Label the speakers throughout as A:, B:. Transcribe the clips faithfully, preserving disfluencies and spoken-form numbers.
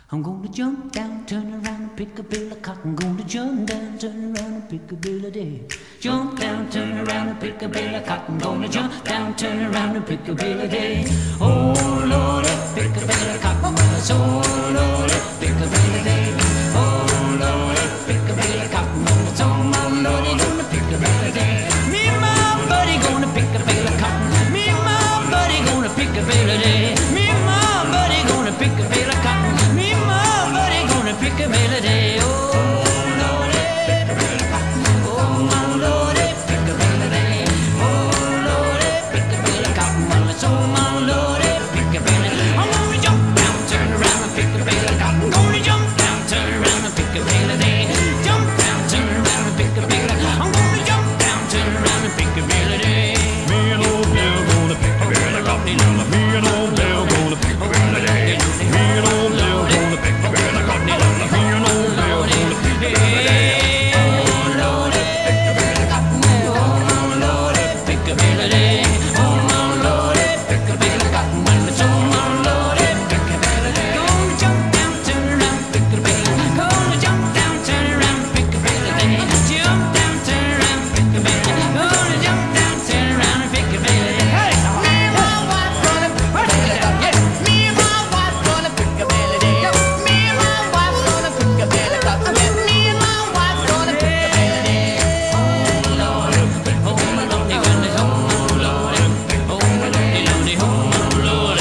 A: I'm gonna jump down, turn around and pick a bill of cotton. Gonna jump down, turn around and pick a bill of day. Jump down, turn around and pick a bill of cotton. Gonna jump down, turn around and pick a bill of day. Oh Lord, pick a bill of cotton. So Lord, pick a bill of day. Oh Lord, pick a bill of cotton. So my Lord, gonna pick a bill of day. Me and my buddy gonna pick a bill of cotton. Me and my buddy gonna pick a bill of day. Me and my buddy gonna pick a bill of cotton. Me and my buddy gonna pick a bill of day. Oh Lord, pick a bill of cotton. Oh my Lord, pick a bill of day. Oh Lord, pick a bill of cotton. Well, it's oh my Lord, pick a bill of day. I'm gonna jump down, turn around and pick a bill of cotton. Gonna jump down, turn around and pick a bill of day. Jump down, turn around and pick a bill of. I'm gonna jump down, turn around and pick a bill of day.
B: Me and old Bill gonna pick a bill of cotton. Me and old Bill gonna pick a bill of day. Me and old Bill gonna pick a bill of cotton. Me and old Bill gonna pick a bill of day.
A: Oh Lord, pick a bill of cotton. Oh Lord, pick a bill of day. Oh my Lord, pick a bill of cotton. Well, it's oh my Lord, pick a bill of day. Gonna jump down, turn around, pick a bill of. Gonna jump down, turn around, pick a bill of day. Jump down, turn around, pick a bill of. Gonna jump down, turn around and pick a bill of day. Hey, me and my wife gonna pick a bill of day. Me and my wife gonna pick a bill of day. Me and my wife gonna pick a bill of cotton. Me and my wife gonna pick a bill of day. Oh Lord, oh my Lord, oh my Lord, oh my Lord, oh my Lord, oh my Lord,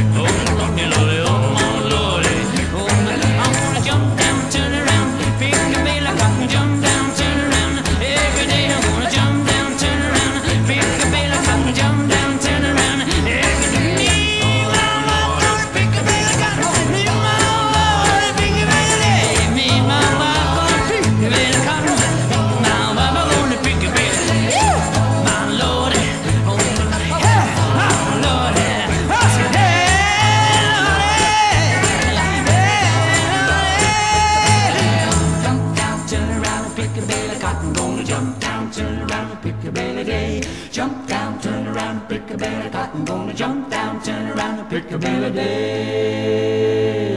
A: oh my Lord, oh my. I wanna jump down, turn around, pick a bill of cotton. Jump down, turn around, every day I wanna jump down, turn around, pick a bill of cotton. Jump down, turn around, every day. Me, my wife gonna pick a bill of cotton. Me, my Lord, pick a bill of day. Me, my wife gonna pick a bill of cotton. My wife gonna pick a bill of day. My Lord, oh my Lord, my Lord, jump down, turn around and pick a bill of cotton. Gonna jump down, turn around and pick a bill of day. Jump down, turn around and pick a bill of cotton. Gonna jump down, turn around and pick a bill of day.